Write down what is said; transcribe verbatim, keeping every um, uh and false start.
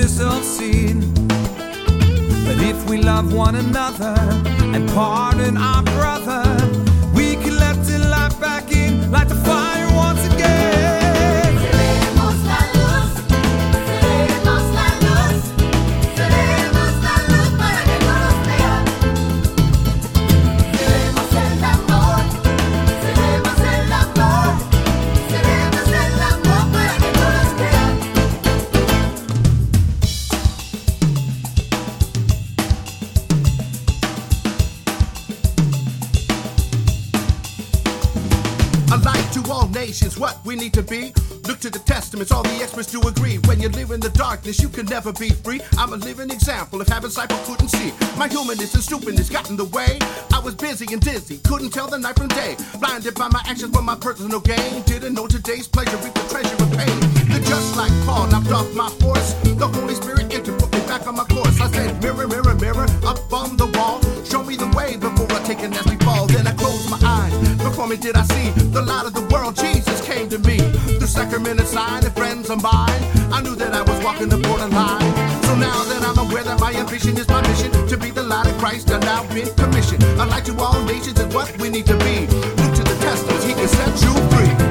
this obscene. But if we love one another and pardon our brother, we can let the light back in, light the fire once again. Seremos la luz, seremos la luz, seremos la luz para que todos vean. Seremos el amor, seremos el amor, seremos el amor para que todos vean. A light to all nations, what we need to be. Look to the testaments, all the experts do agree. When you live in the darkness, you can never be free. I'm a living example of having sight but couldn't see. My humanness and stupidness got in the way. I was busy and dizzy, couldn't tell the night from day. Blinded by my actions for my personal gain. Didn't know today's pleasure reap the treasure of pain. Then just like Paul knocked off my horse, the Holy Spirit entered, put me back on my course. I said, mirror, mirror, mirror, up on the wall, show me the way before I take a nasty fall. Then I closed my eyes, before me did I see the light of the world. Jesus came to me, the sacrament and sign and friends of mine. I knew that I was walking the borderline. So now that I'm aware that my ambition is my mission, to be the light of Christ, I've now been commissioned. A light to all nations is what we need to be. Look to the testaments, he can set you free.